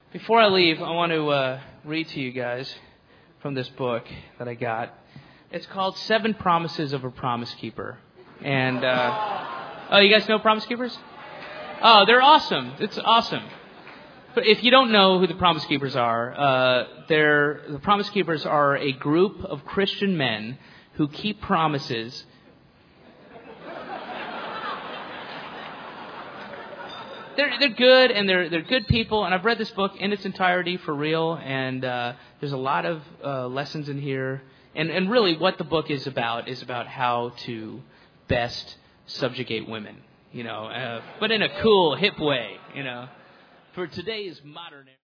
Before I leave, I want to read to you guys from this book that I got. It's called 7 Promises of a Promise Keeper. And, oh, you guys know Promise Keepers? Oh, they're awesome. It's awesome. But if you don't know who the Promise Keepers are, the Promise Keepers are a group of Christian men who keep promises. They're good, and they're good people, and I've read this book in its entirety for real, and there's a lot of lessons in here. And really what the book is about how to best subjugate women, but in a cool, hip way, for today's modern era.